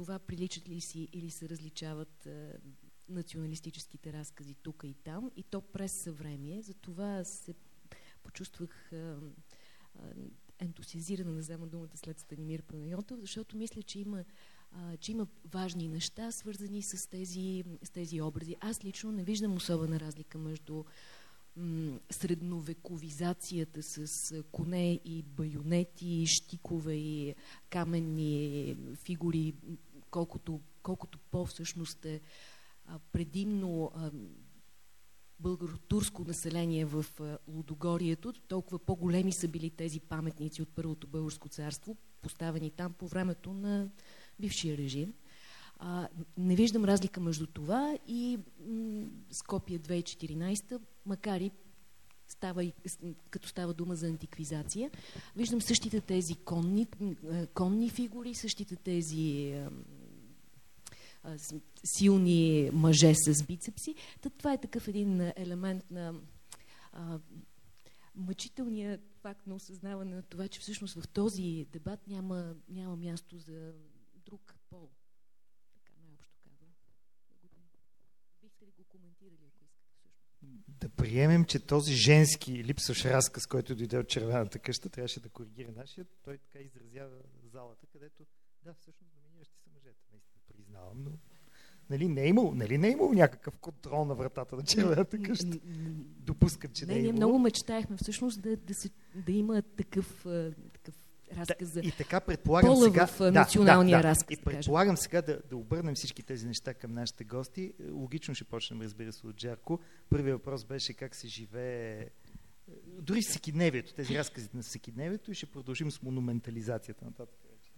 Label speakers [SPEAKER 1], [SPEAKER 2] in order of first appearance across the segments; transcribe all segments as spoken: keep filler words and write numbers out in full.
[SPEAKER 1] това приличат ли си или се различават а, националистическите разкази тук и там, и то през съвремие. Затова се почувствах а, а, ентусиазирана да взема думата след Станимир Панайотов, защото мисля, че има, а, че има важни неща, свързани с тези, с тези образи. Аз лично не виждам особена разлика между м, средновековизацията с коне и байонети, щикове и каменни фигури, колкото, колкото по-всъщност е а, предимно а, българо-турско население в а, Лудогорието, толкова по-големи са били тези паметници от Първото българско царство, поставени там по времето на бившия режим. А, не виждам разлика между това и м, Скопие две хиляди и четиринадесета, макар и става, и, като става дума за антиквизация. Виждам същите тези конни, конни фигури, същите тези а, а, силни мъже с бицепси. Тът това е такъв един елемент на а, мъчителния факт на осъзнаване на това, че всъщност в този дебат няма, няма място за друг пол. Така най-общо казвам. Бихте ли го коментирали, ако искате всъщност?
[SPEAKER 2] Да приемем, че този женски липсващ разказ, който дойде от Червената къща, трябваше да коригира нашия. Той така изразява залата, където да, всъщност доминиращи са мъжете. Наистина признавам, но нали не е имало, нали не е имало някакъв контрол на вратата на Червената къща. Допускам, че не, не е имало.
[SPEAKER 1] Ние много мечтаехме всъщност да, да, се, да има такъв, такъв разказ за
[SPEAKER 2] да, и така предполагам
[SPEAKER 1] пола
[SPEAKER 2] сега,
[SPEAKER 1] в националния
[SPEAKER 2] да, да,
[SPEAKER 1] разказ.
[SPEAKER 2] И предполагам сега да, да обърнем всички тези неща към нашите гости. Логично ще почнем, разбира се, от Жарко. Първият въпрос беше как се живее дори всекидневието, тези разкази на всекидневието, и ще продължим с монументализацията нататък.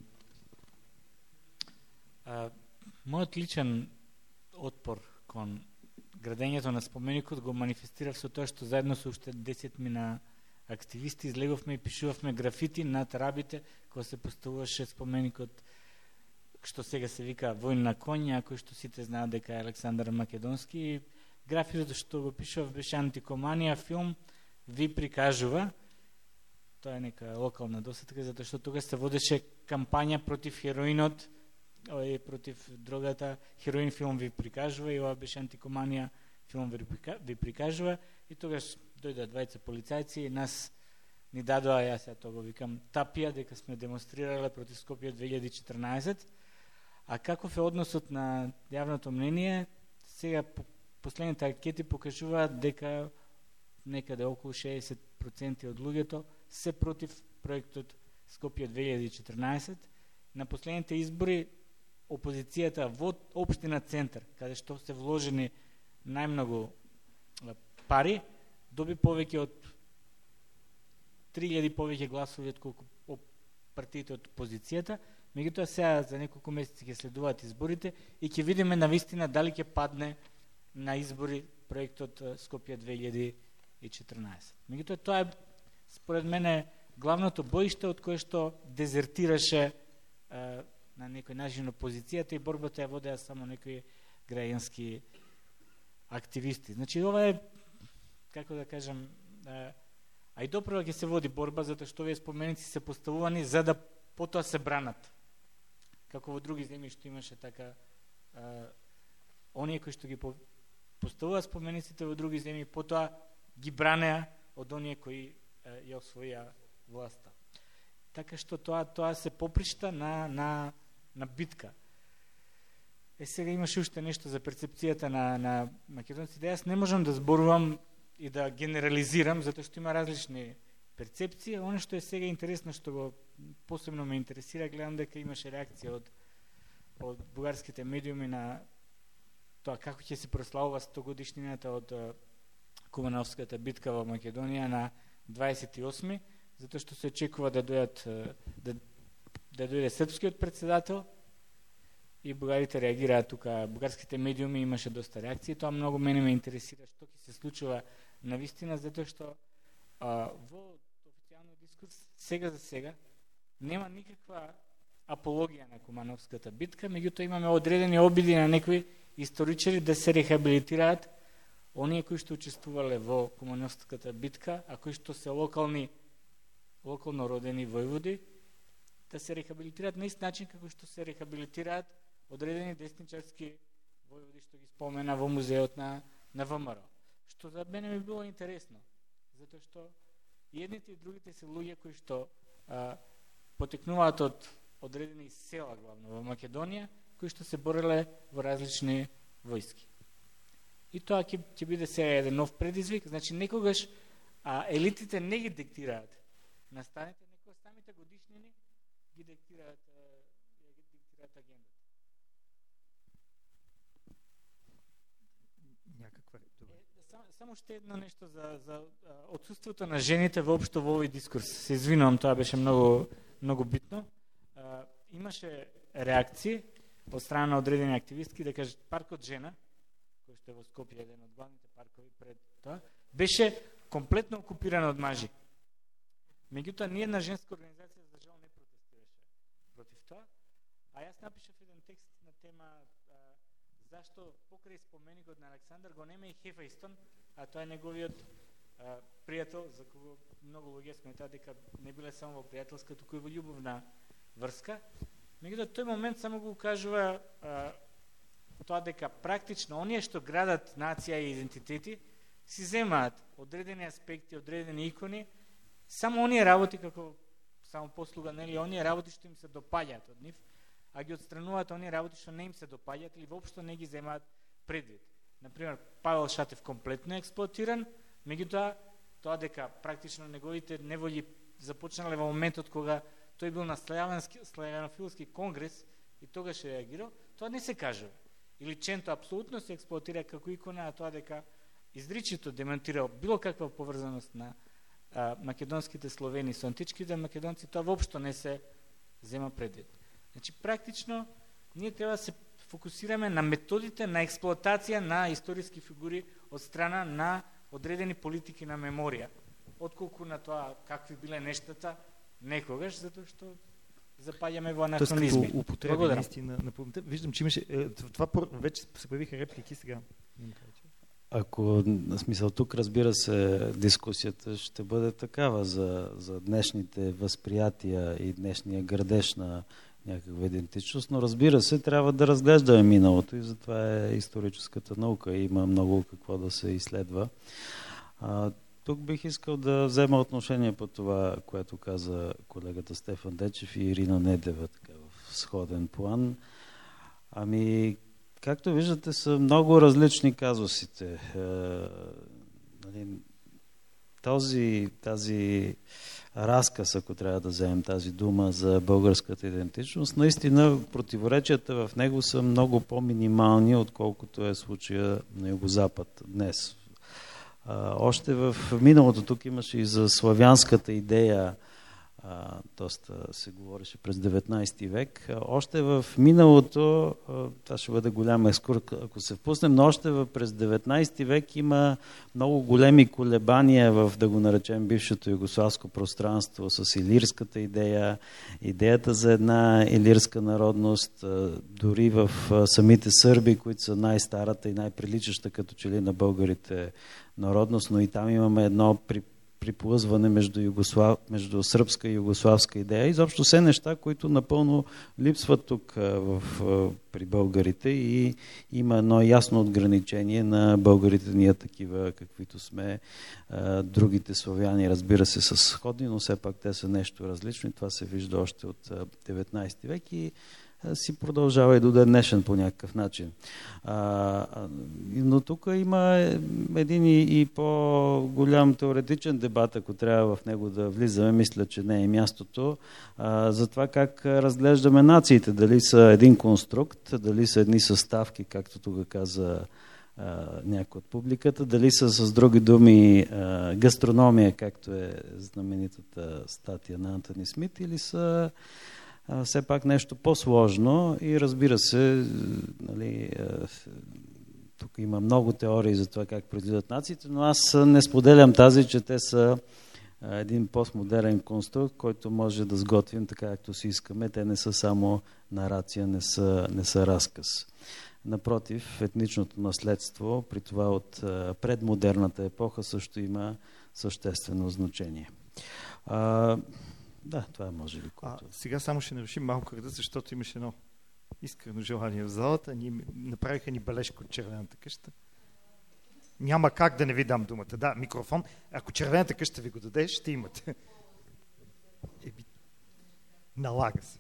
[SPEAKER 3] А, моят личен отпор кон градението на споменикот го манифестира все тоа што заедно со уште десет мина активисти излеговме и пишувавме графити над рабите кога се поставуваше споменикот што сега се вика Воин на коња, кој што сите знаат дека е Александар Македонски, и графитото што го пишував беше Антикоманија филм ви прикажува. Тоа е нека локална досетка, затоа што тога се водеше кампања против хероинот, и против дрогата. Хероин филм ви прикажува и ова беше Антикоманија филм ви прикажува, и тогаш дојдоа двајца полицајци и нас ни дадоа, јас ја тоа го викам, тапија дека сме демонстрирале против Скопје две илјади и четрнаесет. А каков е односот на јавното мнение? Сега последните анкети покажуваат дека некаде околу шеесет проценти од луѓето се против проектот Скопје две илјади и четрнаесет. На последните избори опозицијата во општина Центар, каде што се вложени најмногу пари, доби повеќе од три илјади повеќе гласови од колку партиите од опозицијата. Меѓутоа сега за неколку месеци ќе следуваат изборите и ќе видиме навистина дали ќе падне на избори проектот Скопје две илјади и четрнаесет. Меѓутоа тоа е според мене главното боиште од кое што дезертираше а, на некој начин опозицијата, и борбата ја водеа само некои граѓански активисти. Значи ова е, како да кажам, а, а и допрева ќе се води борба, затоа што овие споменици се поставувани за да потоа се бранат. Како во други земји што имаше така, а, оние кои што ги поставуваат спомениците во други земји, потоа ги бранеа од оние кои а, ја освоија власта. Така што тоа тоа се попришта на на на битка. Е, сега имаше уште нешто за перцепцијата на на македонците. Јас не можам да зборувам и да генерализирам, затоа што има различни перцепции. Оно што е сега интересно, што го посебно ме интересира, гледам дека имаше реакција од од бугарските медиуми на тоа како ќе се прославува стогодишнината од Кумановската битка во Македонија на дваесет и осми, затоа што се очекува да дојдат да да дојде српскиот председател, и бугарите реагираат тука. Бугарските медиуми имаше доста реакции. Тоа многу мене ме интересира што ќе се случува навистина, затоа што а, во официјалниот дискурс сега за сега нема никаква апологија на Кумановската битка, меѓутоа имаме одредени обиди на некои историчари да се рехабилитираат оние кои што учествувале во Кумановската битка, а кои што се локални локално родени војводи, да се рехабилитираат на ист начин како што се рехабилитираат одредени десничарски војводи, што ги спомена во музеот на, на ВМРО. Што за мене ми било интересно, затоа што и едните и другите се луѓе кои што а, потекнуваат од одредени села, главно во Македонија, кои што се бореле во различни војски. И тоа ќе, ќе биде сега еден нов предизвик, значи некогаш а, елитите не ги диктираат настаните, некогаш самите годишнини ги диктираат, а, ги диктираат агендата.
[SPEAKER 2] Някаква
[SPEAKER 3] е, само, само ще едно нешто за, за а, отсутството на жените воопшто во овој дискурс. Се извинувам, тоа беше многу, многу битно. А, имаше реакции од страна на одредени активистки да кажат паркот Жена, кој што е во Скопје, еден од главните паркови пред тоа, беше комплетно окупиран од мажи. Меѓутоа, ни една женска организација за жал не протестираше против тоа, а јас напишав еден текст на тема а, зашто покрај споменикот на Александар го нема и Хефаистон, а тоа е неговиот а, пријател, за кого многу луѓе сметаат дека не биле само во пријателска, туку и во љубовна врска. Меѓутоа, тој момент само го кажува а, тоа дека практично оние што градат нација и идентитети си земаат одредени аспекти, одредени икони, само оние работи како само послуга, нели, оние работи што им се допаѓаат од нив, а ги отстрануваат оние работи што не им се допаѓаат или воопшто не ги земаат предвид. Например, Павел Шатев комплетно експлоатиран, меѓутоа тоа дека практично неговите неволји започнале во моментот кога тој бил на славянофилски конгрес и тогаш реагирал, тоа не се кажува. Или Ченто апсолутно се експлоатира како икона, а тоа дека изричито демонтирал било каква поврзаност на а, македонските словени со античките македонци, тоа воопшто не се зема предвид. Значи, практично, ние треба да се фокусираме на методите на експлоатација на историски фигури од страна на одредени политики на меморија, отколку на тоа какви биле нештата некогаш, затоа што запаѓаме во анахронизми.
[SPEAKER 2] Тоест, употреба наистина на паметта. Виждам, че имаше... Това вече се появиха реплики сега.
[SPEAKER 4] Ако, на смисъл, тук, разбира се, дискусията ще бъде такава за, за днешните възприятия и днешния градеж на някаква идентичност, но разбира се, трябва да разглеждаме миналото и затова е историческата наука. Има много какво да се изследва. А, тук бих искал да взема отношение по това, което каза колегата Стефан Дечев и Ирина Недева, така в сходен план. Ами, както виждате, са много различни казусите. Е, нали, този, тази разказ, ако трябва да вземем тази дума за българската идентичност, наистина противоречията в него са много по-минимални, отколкото е случая на Югозапад днес. А, още в миналото тук имаше и за славянската идея, а, доста се говореше през деветнайсети век. А, още в миналото, а, това ще бъде голям екскурс, ако се впуснем, но още в, през деветнайсети век има много големи колебания в, да го наречем, бившето югославско пространство с илирската идея, идеята за една илирска народност, а, дори в а, самите сърби, които са най-старата и най-приличаща като че ли на българите народност, но и там имаме едно при, приплъзване между, югослав, между сръбска и югославска идея. Изобщо все неща, които напълно липсват тук в, в, при българите и има едно ясно отграничение на българите ние такива, каквито сме. А, другите славяни, разбира се, са сходни, но все пак те са нещо различно и това се вижда още от деветнайсети век и си продължава и до ден днешен по някакъв начин. А, но тук има един и, и по-голям теоретичен дебат, ако трябва в него да влизаме, мисля, че не е мястото, а, за това как разглеждаме нациите, дали са един конструкт, дали са едни съставки, както тук каза а, някой от публиката, дали са с други думи а, гастрономия, както е знаменитата статия на Антони Смит, или са все пак нещо по-сложно и разбира се, нали, тук има много теории за това как произлизат нациите, но аз не споделям тази, че те са един постмодерен конструкт, който може да сготвим така, както си искаме. Те не са само нарация, не са, не са разказ. Напротив, етничното наследство, при това от предмодерната епоха, също има съществено значение. А, Да, това е може би.
[SPEAKER 2] А, сега само ще нарушим малко кръда, защото имаше едно искрено желание в залата. Ни, направиха ни бележка от Червената къща. Няма как да не ви дам думата. Да, микрофон. Ако Червената къща ви го даде, ще имате. Еби, налага се.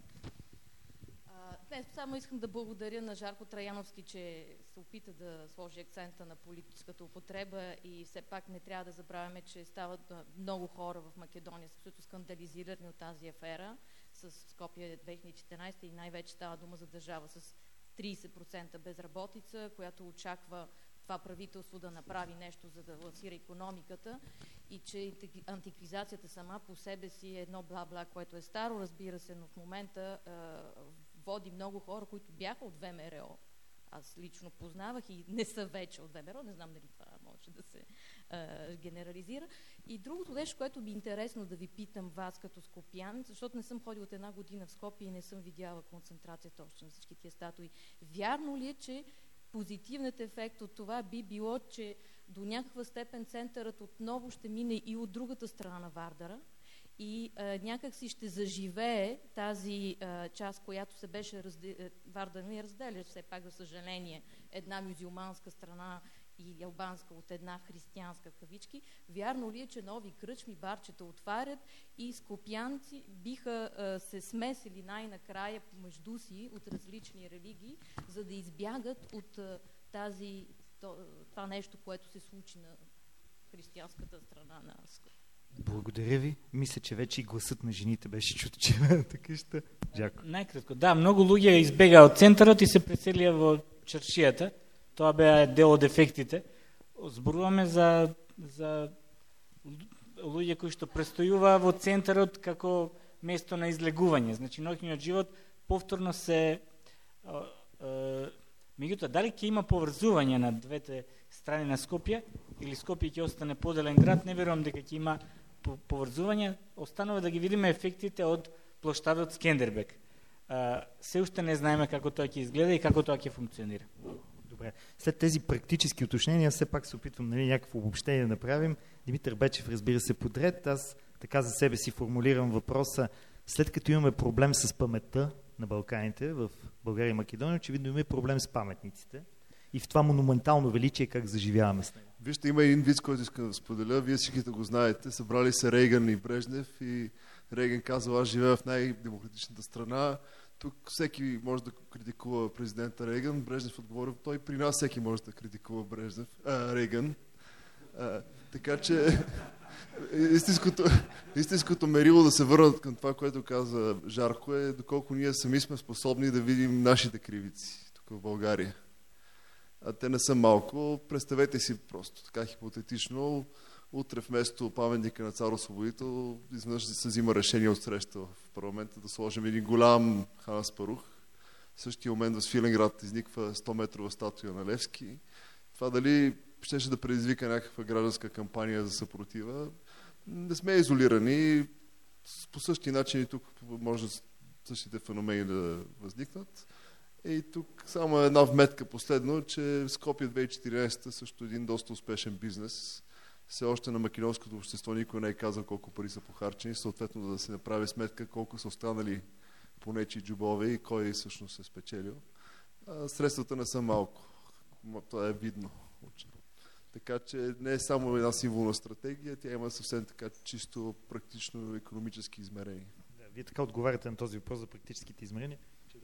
[SPEAKER 1] Не, само искам да благодаря на Жарко Траяновски, че се опита да сложи акцента на политическата употреба и все пак не трябва да забравяме, че стават много хора в Македония, също скандализирани от тази афера с Скопие две хиляди и четиринадесета и най-вече става дума за държава с тридесет процента безработица, която очаква това правителство да направи нещо, за да лансира икономиката и че антиквизацията сама по себе си е едно бла-бла, което е старо, разбира се, но в момента води много хора, които бяха от ВМРО. Аз лично познавах и не са вече от ВМРО, не знам дали това може да се а, генерализира. И другото нещо, което би интересно да ви питам вас като скопян, защото не съм ходила от една година в Скопие и не съм видяла концентрацията още на всички тия статуи. Вярно ли е, че позитивният ефект от това би било, че до някаква степен центърът отново ще мине и от другата страна на Вардара и а, някак си ще заживее тази а, част, която се беше разде... Вардар ни разделя, все пак за съжаление, една мюзюлманска страна и албанска от една християнска кавички. Вярно ли е, че нови кръчми, барчета отварят и скопянци биха а, се смесили най-накрая помежду си от различни религии, за да избягат от а, тази, то, това нещо, което се случи на християнската страна на Скопие?
[SPEAKER 2] Благодаря ви. Мисля, че вече и гласът на жените беше чут, Червената къща. Жако.
[SPEAKER 3] Най-кратко. Да, много луѓе избега от центърът и се преселија во чаршијата. Тоа беа дел од ефектите. Зборуваме за, за луѓе кои што престојуваа во центърот како место на излегување. Значи, ноќниот живот повторно се... А, а, меѓутоа, дали ќе има поврзување на двете страни на Скопје или Скопје ќе остане поделен град, не верувам дека ќе има поврзување. Останува да ги видиме ефектите од плоштадот Скендербек. А, се уште не знаеме како тоа ќе изгледа и како тоа ќе функционира.
[SPEAKER 2] Добре. След тези практически уточнения, все пак се опитвам, нали, някакво обобщение да направим. Димитър Бечев, разбира се, подред. Аз така за себе си формулирам въпроса. След като имаме проблем с паметта на Балканите, в България и Македония, очевидно имаме проблем с паметниците. И в това монументално величие как заживяваме с него.
[SPEAKER 5] Вижте, има един виц, който искам да споделя. Вие всичките го знаете. Събрали се Рейган и Брежнев и Рейган казал: аз живея в най-демократичната страна. Тук всеки може да критикува президента Рейган. Брежнев отговорил: той при нас всеки може да критикува Брежнев, а, Рейган. А, така че истинското, истинското мерило да се върнат към това, което каза Жарко, е доколко ние сами сме способни да видим нашите кривици тук в България. А те не са малко. Представете си просто така хипотетично, утре вместо паметника на Цар Освободител изведнъж се взима решение от среща в парламента да сложим един голям Хан Аспарух. В същия момент в Свиленград изниква сто метрова статуя на Левски. Това дали щеше да предизвика някаква гражданска кампания за съпротива? Не сме изолирани. По същия начин и тук може същите феномени да възникнат. И тук само една вметка последно, че Скопие две хиляди и четиринадесета също един доста успешен бизнес. Все още на македонското общество никой не е казал колко пари са похарчени, съответно да се направи сметка колко са останали по нечии джобове и кой всъщност е спечелил. А средствата не са малко. Това е видно. Така че не е само една символна стратегия, тя има съвсем така чисто практично икономически измерения.
[SPEAKER 2] Да, вие така отговаряте на този въпрос за практическите измерения.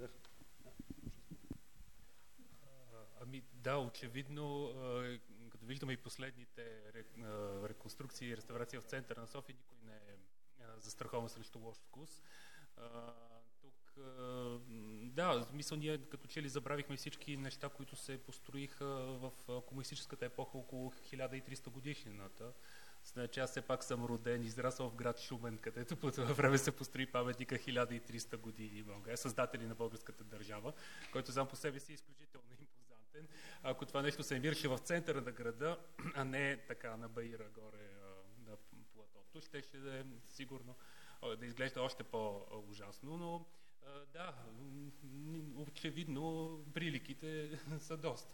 [SPEAKER 6] Ами да, очевидно, като виждаме и последните реконструкции и реставрации в центъра на София, никой не е застрахован срещу лош вкус. Тук, да, в смисъл ние като че ли забравихме всички неща, които се построиха в комунистическата епоха около хиляда и триста годишнината. Значи аз все пак съм роден, израсъл в град Шумен, където по това време се построи паметника хиляда и триста години. България, създатели на българската държава, който сам по себе си е изключително импозантен. Ако това нещо се намираше в центъра на града, а не така на Баира горе на платото, ще ще да е сигурно да изглежда още по-ужасно, но да, очевидно приликите са доста.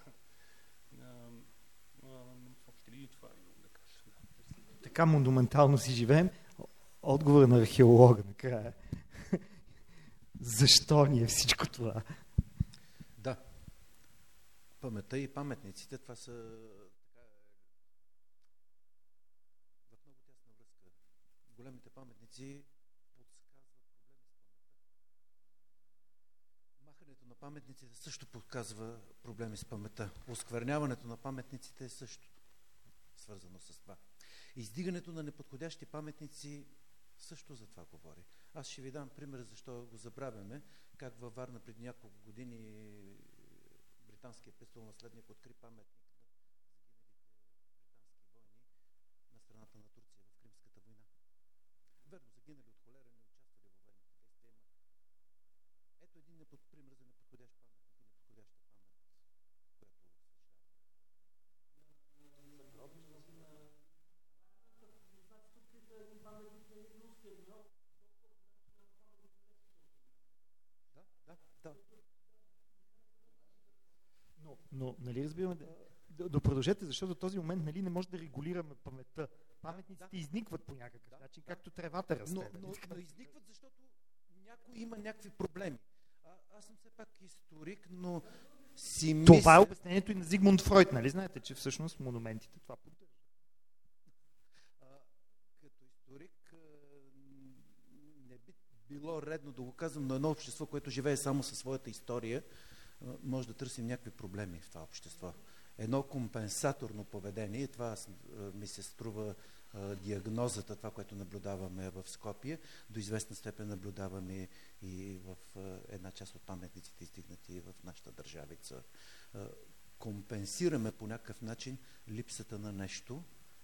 [SPEAKER 6] Въобще ли това имам да кажа?
[SPEAKER 2] Така монументално си живеем. Отговор на археолога накрая. Защо ни е всичко това?
[SPEAKER 7] паметта и паметниците, това са така, в много тясна връзка. Големите паметници подсказват проблеми с паметта. Махането на паметниците също подсказва проблеми с паметта. Оскверняването на паметниците е също свързано с това. Издигането на неподходящи паметници също за това говори. Аз ще ви дам пример, защо го забравяме, как във Варна преди няколко години британският престолонаследник откри паметник на загиналите британски войни на страната на Турция в Кримската война. Верно, загинали от холера, не участвали във военните действия. Ето един непод... пример за неподходящ паметник и неподходяща памет, която Да, да, да.
[SPEAKER 2] Но, но нали разбираме, да, да продължете, защото до този момент нали, не може да регулираме паметта. Паметниците да, изникват по някакъв да, начин, да, както тревата расте.
[SPEAKER 7] Но, но, но изникват, защото някой има някакви проблеми. А, аз съм все пак историк, но си мисля...
[SPEAKER 2] Това е обяснението и на Зигмунд Фройд, нали знаете, че всъщност монументите това поддържат.
[SPEAKER 7] Като историк не би било редно да го казвам, но едно общество, което живее само със своята история, може да търсим някакви проблеми в това общество. Едно компенсаторно поведение, това ми се струва диагнозата, това, което наблюдаваме в Скопие, до известна степен наблюдаваме и в една част от паметниците, издигнати в нашата държавица. Компенсираме по някакъв начин липсата на нещо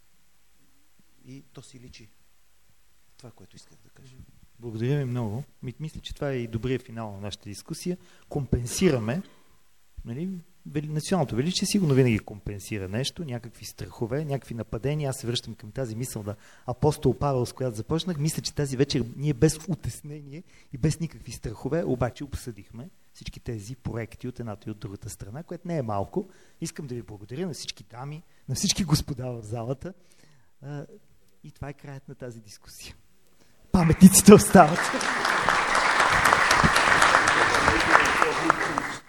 [SPEAKER 7] и то си личи. Това, което исках да кажа.
[SPEAKER 2] Благодаря ви много. Мисля, че това е и добрият финал на нашата дискусия. Компенсираме. Нали? Националното величие сигурно винаги компенсира нещо, някакви страхове, някакви нападения. Аз се връщам към тази мисъл на апостол Павел, с която започнах. Мисля, че тази вечер ние без утеснение и без никакви страхове, обаче обсъдихме всички тези проекти от едната и от другата страна, което не е малко. Искам да ви благодаря на всички дами, на всички господа в залата. И това е краят на тази дискусия. Паметниците остават.